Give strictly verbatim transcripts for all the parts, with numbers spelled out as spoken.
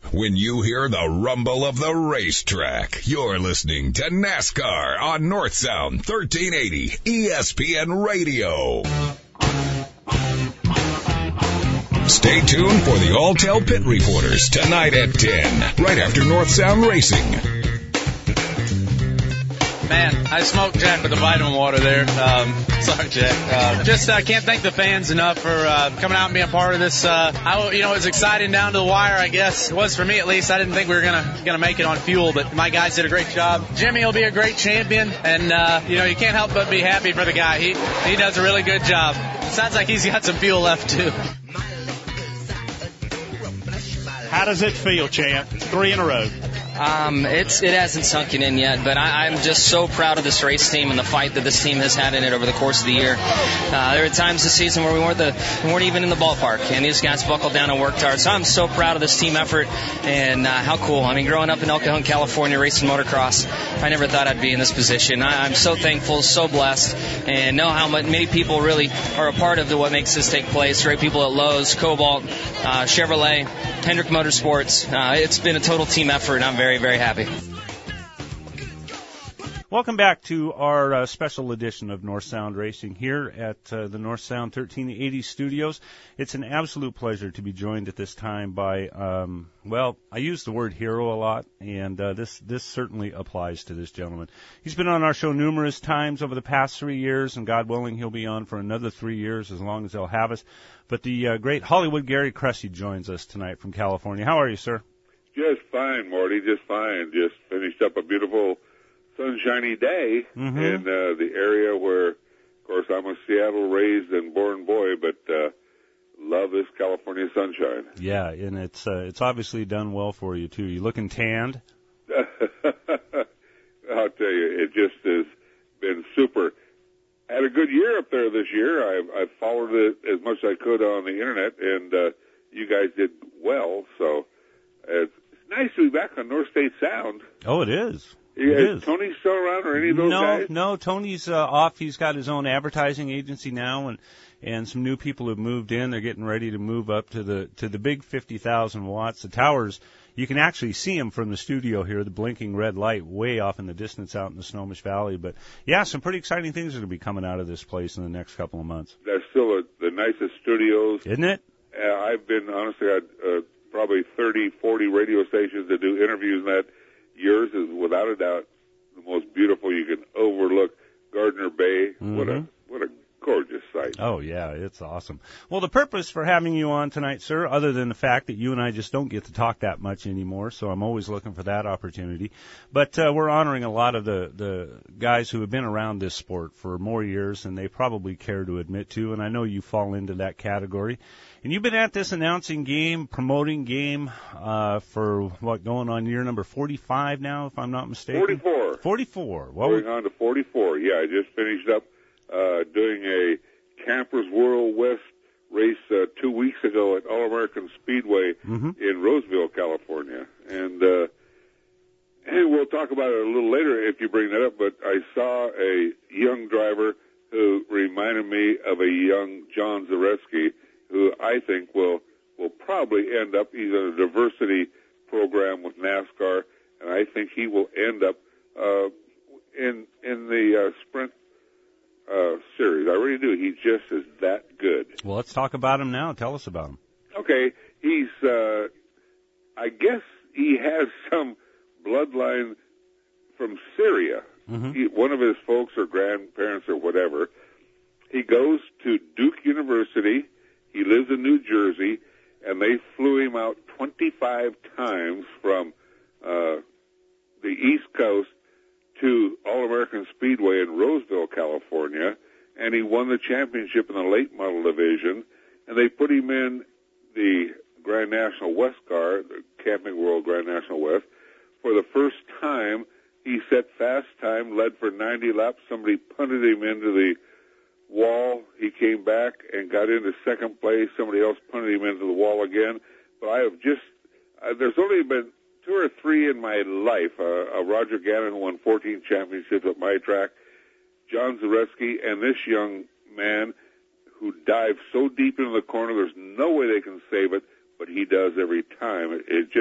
When you hear the rumble of the racetrack, you're listening to NASCAR on North Sound thirteen eighty E S P N Radio. Stay tuned for the Alltel Pit Reporters tonight at ten, right after North Sound Racing. Man, I smoked Jack with the vitamin water there. Um, sorry, Jack. Uh, just uh, can't thank the fans enough for uh, coming out and being part of this. Uh, I, you know, it was exciting down to the wire, I guess. It was for me, at least. I didn't think we were gonna gonna make it on fuel, but my guys did a great job. Jimmy will be a great champion, and uh, you know, you can't help but be happy for the guy. He he does a really good job. It sounds like he's got some fuel left too. How does it feel, champ? Three in a row. Um, it's it hasn't sunken in yet, but I, I'm just so proud of this race team and the fight that this team has had in it over the course of the year. Uh, there were times this season where we weren't the we weren't even in the ballpark, and these guys buckled down and worked hard. So I'm so proud of this team effort, and uh, how cool. I mean, growing up in El Cajon, California, racing motocross, I never thought I'd be in this position. I, I'm so thankful, so blessed, and know how much, many people really are a part of the, what makes this take place. Great people at Lowe's, Cobalt, uh, Chevrolet, Hendrick Motorsports. Uh, it's been a total team effort, and I'm very Very, very happy. Welcome back to our uh, special edition of North Sound Racing here at uh, the North Sound thirteen eighty studios. It's an absolute pleasure to be joined at this time by, um, well, I use the word hero a lot, and uh, this this certainly applies to this gentleman. He's been on our show numerous times over the past three years, and God willing, he'll be on for another three years as long as they'll have us. But the uh, great Hollywood Gary Cressy joins us tonight from California. How are you, sir? Just fine, Morty, just fine. Just finished up a beautiful sunshiny day mm-hmm. in uh, the area where, of course, I'm a Seattle raised and born boy, but uh, love this California sunshine. Yeah, and it's uh, it's obviously done well for you, too. You looking tanned? I'll tell you, it just has been super. Had a good year up there this year. I've, I've followed it as much as I could on the Internet, and uh, you guys did well, so it's nice to be back on North State Sound. Oh, it is. Yeah, it is is. Tony still around, or any of those no, guys? No, no. Tony's uh, off. He's got his own advertising agency now, and and some new people have moved in. They're getting ready to move up to the to the big fifty thousand watts. The towers, you can actually see them from the studio here, the blinking red light way off in the distance out in the Snohomish Valley. But, yeah, some pretty exciting things are going to be coming out of this place in the next couple of months. That's still a, the nicest studios. Isn't it? Uh, I've been, honestly, I'd, uh, probably thirty, forty radio stations that do interviews, and that yours is without a doubt the most beautiful. You can overlook Gardner Bay. Mm-hmm. What a what a gorgeous sight. Oh, yeah, it's awesome. Well, the purpose for having you on tonight, sir, other than the fact that you and I just don't get to talk that much anymore, so I'm always looking for that opportunity. But uh, we're honoring a lot of the, the guys who have been around this sport for more years than they probably care to admit to, and I know you fall into that category. And you've been at this announcing game, promoting game, uh, for, what, going on year number forty-five now, if I'm not mistaken? forty-four. forty-four. Well, Going on to forty-four. Yeah, I just finished up uh, doing a Campers World West race uh, two weeks ago at All-American Speedway mm-hmm. in Roseville, California. And, uh, and we'll talk about it a little later if you bring that up, but I saw a young driver who reminded me of a young John Zareski, who I think will will probably end up, he's in a diversity program with NASCAR, and I think he will end up uh, in in the uh, sprint uh, series. I really do. He just is that good. Well, let's talk about him now. Tell us about him. Okay, he's, uh, I guess he has some bloodline from Syria. Mm-hmm. He, one of his folks or grandparents or whatever. He goes to Duke University. He lives in New Jersey, and they flew him out twenty-five times from uh, the East Coast to All-American Speedway in Roseville, California, and he won the championship in the late model division, and they put him in the Grand National West car, the Camping World Grand National West. For the first time, he set fast time, led for ninety laps. Somebody punted him into the wall. He came back and got into second place. Somebody else punted him into the wall again. But I have just, uh, there's only been two or three in my life. Uh, uh, Roger Gannon won fourteen championships at my track. John Zareski and this young man who dives so deep into the corner, there's no way they can save it, but he does every time. It, it just,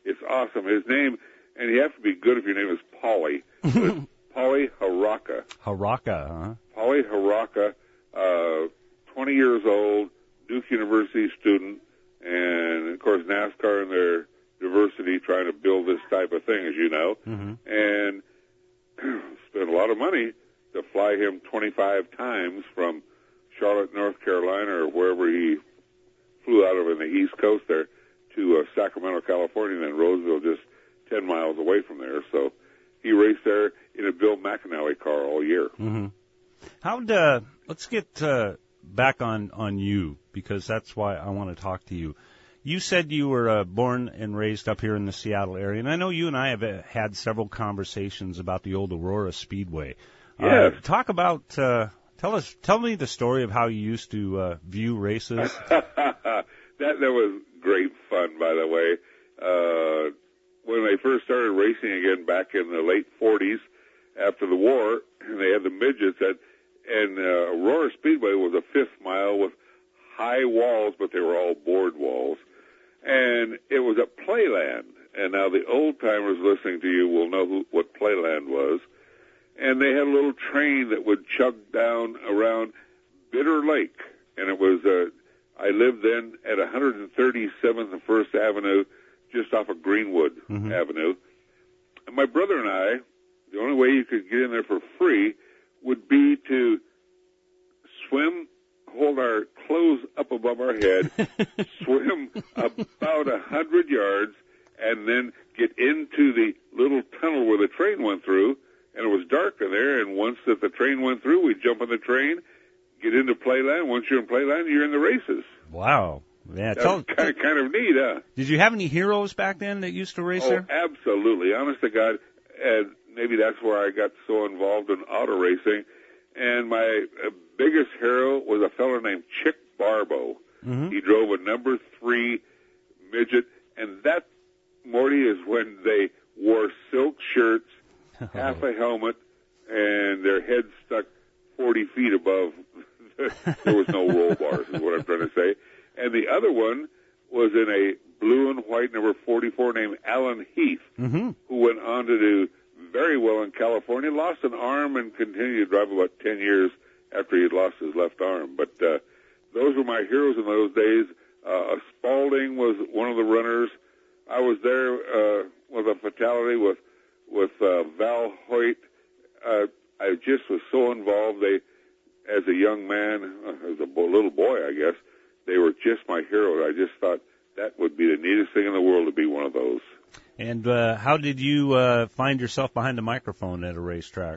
It's awesome. His name, and you have to be good if your name is Polly. Polly Haraka. Haraka, huh? Polly Haraka, uh, twenty years old, Duke University student, and, of course, NASCAR and their diversity trying to build this type of thing, as you know, mm-hmm. and spent a lot of money to fly him twenty-five times from Charlotte, North Carolina, or wherever he flew out of in the East Coast there, to uh, Sacramento, California, and then Roseville, just ten miles away from there. So he raced there in a Bill McAnally car all year. Mm-hmm. How'd, uh, let's get uh, back on, on you, because that's why I want to talk to you. You said you were uh, born and raised up here in the Seattle area, and I know you and I have uh, had several conversations about the old Aurora Speedway. Yes. Uh, talk about, uh, tell us, tell me the story of how you used to uh, view races. that that was great fun, by the way. Uh, when they first started racing again back in the late forties, after the war, and they had the midgets, at, and uh, Aurora Speedway was a fifth mile with high walls, but they were all board walls. And it was at Playland. And now the old-timers listening to you will know who, what Playland was. And they had a little train that would chug down around Bitter Lake. And it was, uh, I lived then at one thirty-seventh and First Avenue, just off of Greenwood mm-hmm. Avenue. And my brother and I, the only way you could get in there for free would be to swim, hold our clothes up above our head, swim about a hundred yards, and then get into the little tunnel where the train went through. And it was dark in there, and once that the train went through, we'd jump on the train, get into Playland. Once you're in Playland, you're in the races. Wow. Yeah, That's tell, kind of, kind of neat, huh? Did you have any heroes back then that used to race oh, there? Absolutely. Honest to God, and maybe that's where I got so involved in auto racing. And my uh, biggest hero was a fellow named Chick Barbo. Mm-hmm. He drove a number three midget, and that, Morty, is when they wore silk shirts, half a helmet, and their heads stuck forty feet above. There was no roll bars, is what I'm trying to say. And the other one was in a blue and white number forty-four named Alan Heath, mm-hmm. who went on to do very well in California, lost an arm and continued to drive about ten years after he had lost his left arm. But uh, those were my heroes in those days. Uh, Spalding was one of the runners. I was there uh, with a fatality with with uh, Val Hoyt. Uh, I just was so involved. They, as a young man, uh, as a bo- little boy, I guess, they were just my heroes. I just thought that would be the neatest thing in the world to be one of those. And uh, how did you uh, find yourself behind a microphone at a racetrack?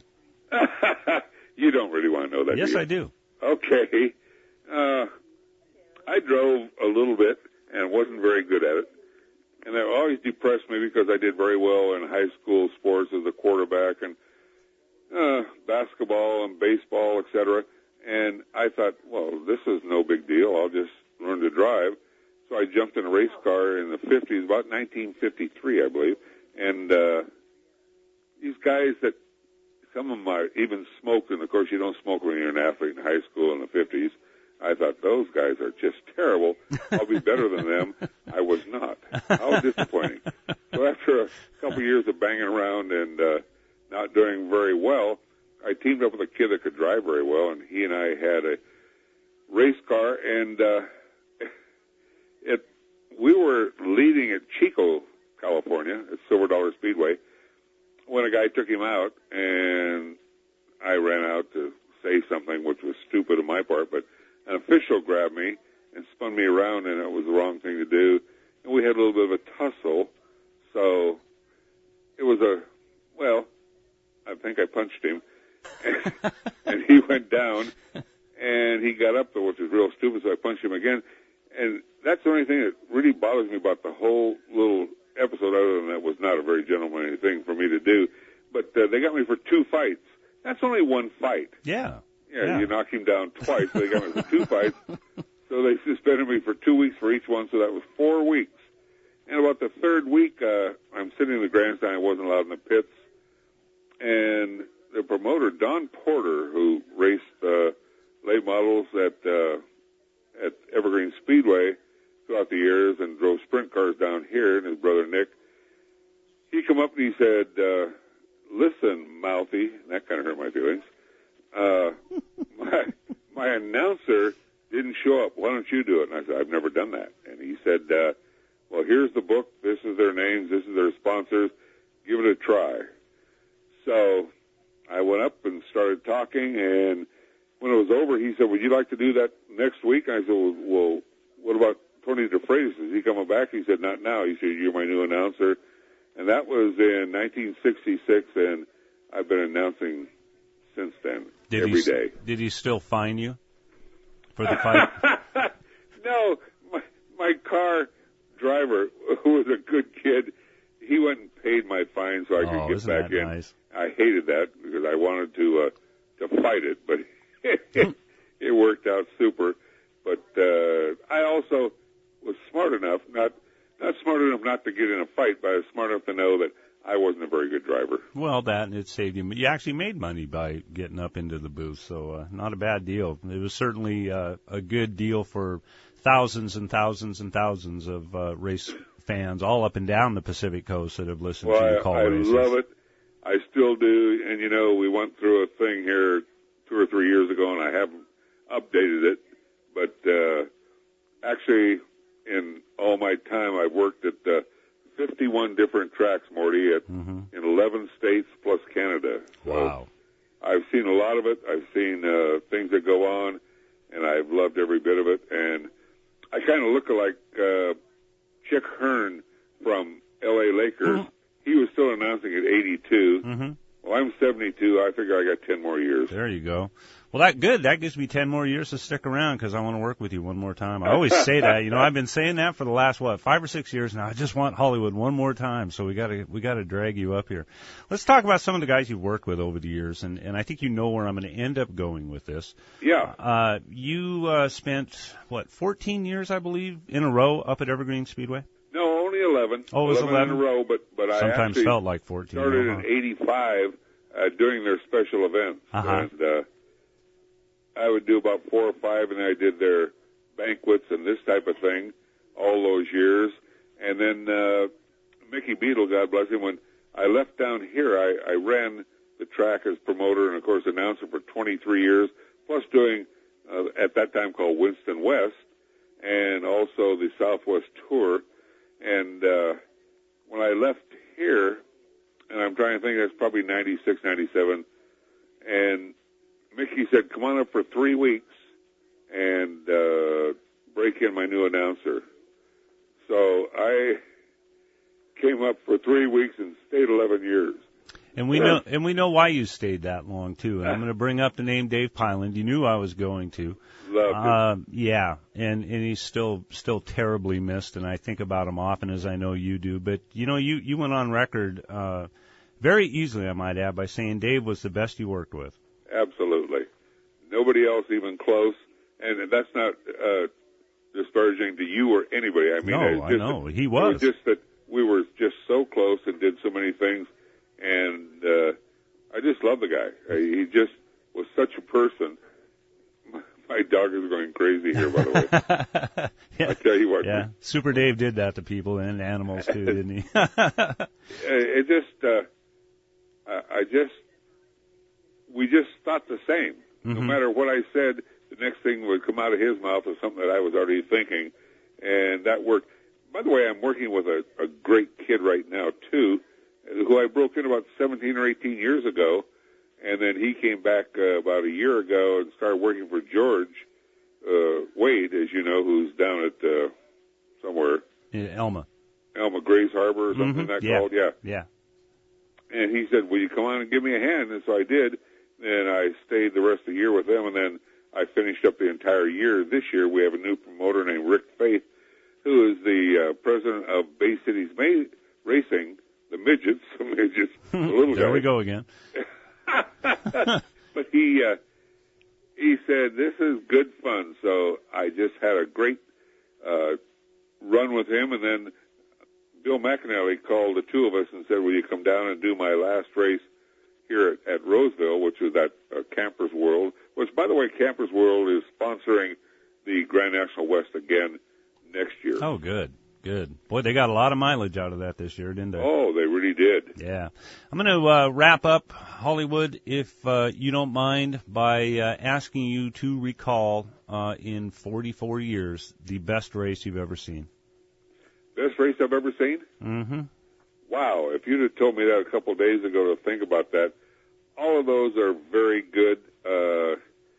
You don't really want to know that, Yes, do you? I do. Okay. Uh, I drove a little bit and wasn't very good at it. And that always depressed me because I did very well in high school sports as a quarterback and uh, basketball and baseball, et cetera. And I thought, well, this is no big deal. I'll just learn to drive. So I jumped in a race car in the fifties, about nineteen fifty-three, I believe. And uh, these guys that some of them are even smoked, and of course you don't smoke when you're an athlete in high school in the fifties. I thought, those guys are just terrible. I'll be better than them. I was not. I was disappointing. So after a couple of years of banging around and uh, not doing very well, I teamed up with a kid that could drive very well, and he and I had a race car, and uh, it we were leading at Chico, California, at Silver Dollar Speedway, when a guy took him out, and I ran out to say something, which was stupid on my part, but an official grabbed me and spun me around, and it was the wrong thing to do. And we had a little bit of a tussle. So it was a, well, I think I punched him. And, and he went down, and he got up, which was real stupid, so I punched him again. And that's the only thing that really bothers me about the whole little episode, other than that was not a very gentlemanly thing for me to do. But uh, they got me for two fights. That's only one fight. Yeah. Yeah, yeah. you knock him down twice. They got me for two fights. So they suspended me for two weeks for each one, so that was four weeks. And about the third week, uh, I'm sitting in the grandstand. I wasn't allowed in the pits. And the promoter, Don Porter, who raced uh, late models at uh, at Evergreen Speedway throughout the years and drove sprint cars down here, and his brother Nick, he come up and he said, uh, listen, Mouthy, and that kind of hurt my feelings, uh, my, my announcer didn't show up. Why don't you do it? And I said, I've never done that. And he said, uh, well, here's the book. This is their names. This is their sponsors. Give it a try. So I went up and started talking, and when it was over, he said, would you like to do that next week? And I said, well, well what about Tony DeFreitas? Is he coming back? He said, not now. He said, you're my new announcer. And that was in nineteen sixty-six, and I've been announcing since then, did every he, day. Did he still fine you for the fight? No, my, my car driver, who was a good kid, he went and paid my fine so I could oh, get isn't back that in. Nice? I hated that because I wanted to uh, to fight it, but it, it worked out super. But uh, I also was smart enough, not not smart enough not to get in a fight, but I was smart enough to know that I wasn't a very good driver. Well, that, and it saved you. You actually made money by getting up into the booth, so uh, not a bad deal. It was certainly uh, a good deal for thousands and thousands and thousands of uh, race fans all up and down the Pacific Coast that have listened well, to you call I, I races. love it. I still do. And, you know, we went through a thing here two or three years ago, and I haven't updated it. But uh, actually, in all my time, I've worked at uh, fifty-one different tracks, Morty, at, mm-hmm. in eleven states plus Canada. So wow. I've seen a lot of it. I've seen uh, things that go on, and I've loved every bit of it. And I kind of look like uh, Chick Hearn from L A Lakers. Mm-hmm. He was still announcing at eighty-two. Mm-hmm. Well, I'm seventy-two. I figure I got ten more years. There you go. Well, that good. That gives me ten more years to stick around because I want to work with you one more time. I always say that. You know, I've been saying that for the last what five or six years now. I just want Hollywood one more time. So we got to we got to drag you up here. Let's talk about some of the guys you've worked with over the years, and and I think you know where I'm going to end up going with this. Yeah. Uh, you uh, spent what fourteen years, I believe, in a row up at Evergreen Speedway. No, only eleven. Oh, it was eleven, eleven in a row, but but Sometimes I actually felt like fourteen. started uh-huh. in eighty-five uh, during their special events, uh-huh. and uh, I would do about four or five, and I did their banquets and this type of thing all those years. And then uh, Mickey Beadle, God bless him, when I left down here, I, I ran the track as promoter and, of course, announcer for twenty-three years, plus doing, uh, at that time called Winston West, and also the Southwest Tour. And uh, when I left here, and I'm trying to think, that's probably ninety-six, ninety-seven, and Mickey said, come on up for three weeks and uh, break in my new announcer. So I came up for three weeks and stayed eleven years. And we know, and we know why you stayed that long too. And I'm going to bring up the name Dave Pyland. You knew I was going to. Loved uh, it. Yeah, and and he's still still terribly missed. And I think about him often, as I know you do. But you know, you you went on record uh, very easily, I might add, by saying Dave was the best you worked with. Absolutely, nobody else even close. And that's not uh, disparaging to you or anybody. I mean, no, it's just I know that, he was. It was just that we were just so close and did so many things. And uh, I just love the guy. Uh, he just was such a person. My, my dog is going crazy here, by the way. yeah. I tell you what. Yeah, Super Dave did that to people and animals too, didn't he? it just, uh, I just, we just thought the same. Mm-hmm. No matter what I said, the next thing would come out of his mouth was something that I was already thinking, and that worked. By the way, I'm working with a, a great kid right now too, who I broke in about seventeen or eighteen years ago, and then he came back uh, about a year ago and started working for George uh, Wade, as you know, who's down at uh, somewhere. Yeah, Elma. Elma, Grays Harbor or something mm-hmm. that yeah. called, yeah. Yeah. And he said, will you come on and give me a hand? And so I did, and I stayed the rest of the year with them, and then I finished up the entire year. This year we have a new promoter named Rick Faith, who is the uh, president of Bay Cities May- Racing, the midgets, the midgets, the little there guy. we go again. But he uh, he said, this is good fun. So I just had a great uh, run with him. And then Bill McAnally called the two of us and said, will you come down and do my last race here at, at Roseville, which is at uh, Campers World, which, by the way, Campers World is sponsoring the Grand National West again next year. Oh, good. Good. Boy, they got a lot of mileage out of that this year, didn't they? Oh, they really did. Yeah. I'm going to uh, wrap up, Hollywood, if uh, you don't mind, by uh, asking you to recall uh, in forty-four years the best race you've ever seen. Best race I've ever seen? Mm-hmm. Wow. If you'd have told me that a couple of days ago to think about that, all of those are very good. Uh,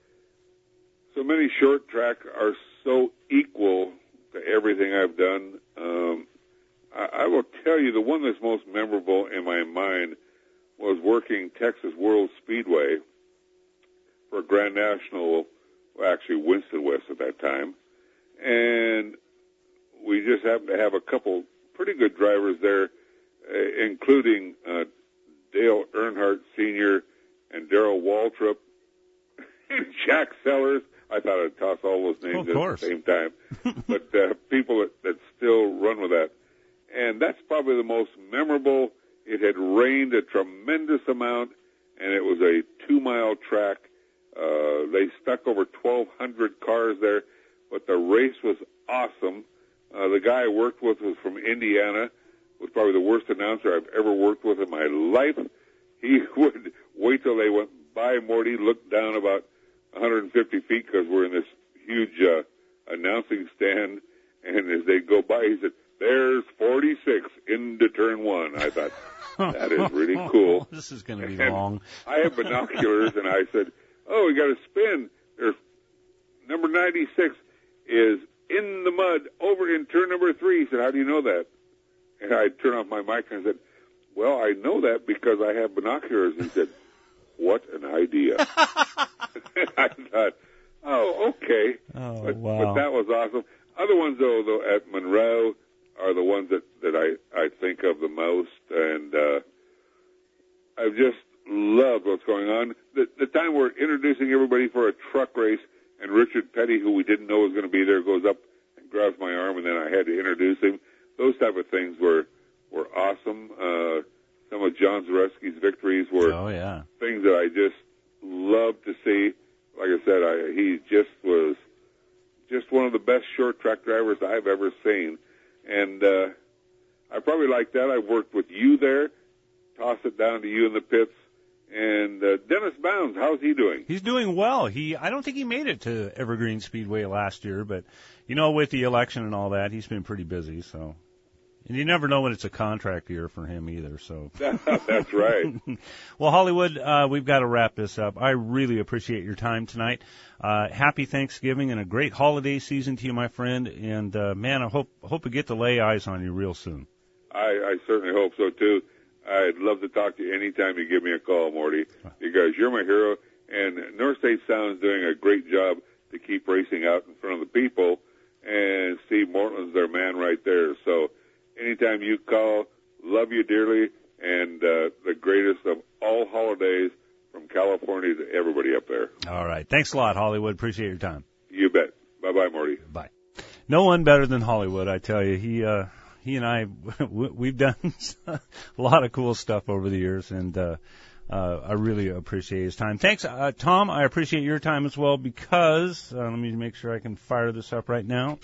so many short track are so equal to everything I've done. Um, I, I will tell you the one that's most memorable in my mind was working Texas World Speedway for Grand National, well, actually Winston West at that time. And we just happened to have a couple pretty good drivers there, uh, including uh, Dale Earnhardt Senior and Darrell Waltrip and Jack Sellers. I thought I'd toss all those names oh, at the same time. But uh, people that, that still run with that. And that's probably the most memorable. It had rained a tremendous amount, and it was a two-mile track. Uh, they stuck over twelve hundred cars there, but the race was awesome. Uh, the guy I worked with was from Indiana, was probably the worst announcer I've ever worked with in my life. He would wait till they went by Morty, look down about one hundred fifty feet because we're in this huge uh, announcing stand, and as they go by, he said, "There's forty-six into turn one." I thought, that is really cool. This is going to be and long. I have binoculars, and I said, "Oh, we got to spin. There's number ninety-six is in the mud over in turn number three." He said, "How do you know that?" And I turned off my mic and I said, "Well, I know that because I have binoculars." He said, "What an idea." I thought, oh, okay. Oh, but, wow. but that was awesome. Other ones, though, though at Monroe are the ones that, that I, I think of the most. And uh, I've just loved what's going on. The, the time we're introducing everybody for a truck race, and Richard Petty, who we didn't know was going to be there, goes up and grabs my arm, and then I had to introduce him. Those type of things were, were awesome. Uh, some of John Zareski's victories were oh, yeah. things that I just loved to see. Like I said, I, he just was just one of the best short track drivers I've ever seen. And uh, I probably like that. I've worked with you there, toss it down to you in the pits. And uh, Dennis Bounds, how's he doing? He's doing well. He, I don't think he made it to Evergreen Speedway last year, but, you know, with the election and all that, he's been pretty busy, so. And you never know when it's a contract year for him either, so. That's right. Well, Hollywood, uh, we've got to wrap this up. I really appreciate your time tonight. Uh, happy Thanksgiving and a great holiday season to you, my friend. And, uh, man, I hope, hope we get to lay eyes on you real soon. I, I certainly hope so, too. I'd love to talk to you anytime you give me a call, Morty, because you're my hero. And North State Sound's doing a great job to keep racing out in front of the people. And Steve Mortland's their man right there. So, anytime you call, love you dearly, and uh, the greatest of all holidays from California to everybody up there. All right. Thanks a lot, Hollywood. Appreciate your time. You bet. Bye-bye, Morty. Bye. No one better than Hollywood, I tell you. He uh, he and I, we've done a lot of cool stuff over the years, and uh, uh, I really appreciate his time. Thanks, uh, Tom. I appreciate your time as well because, uh, let me make sure I can fire this up right now.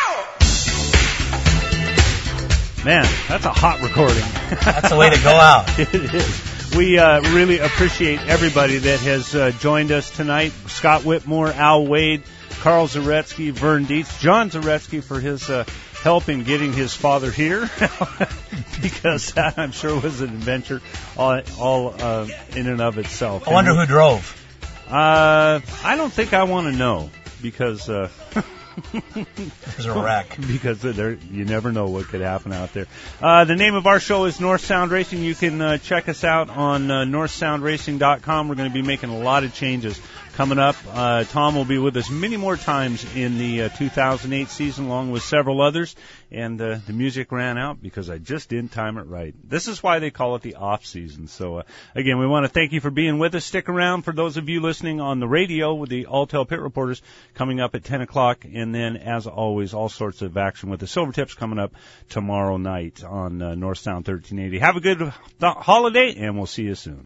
Man, that's a hot recording. That's the way to go out. It is. We uh, really appreciate everybody that has uh, joined us tonight. Scott Whitmore, Al Wade, Carl Zaretsky, Vern Dietz, John Zaretsky for his uh, help in getting his father here, because that, I'm sure, was an adventure all, all uh, in and of itself. I wonder and, who drove. Uh, I don't think I want to know, because... Uh, There's a wreck. Because there, you never know what could happen out there. Uh, the name of our show is North Sound Racing. You can uh, check us out on uh, north sound racing dot com. We're going to be making a lot of changes coming up. Uh, Tom will be with us many more times in the uh, two thousand eight season, along with several others. And uh, the music ran out because I just didn't time it right. This is why they call it the off season. So, uh, again, we want to thank you for being with us. Stick around for those of you listening on the radio with the Alltel Pit Reporters coming up at ten o'clock. And then, as always, all sorts of action with the Silvertips coming up tomorrow night on uh, North Sound thirteen eighty. Have a good holiday, and we'll see you soon.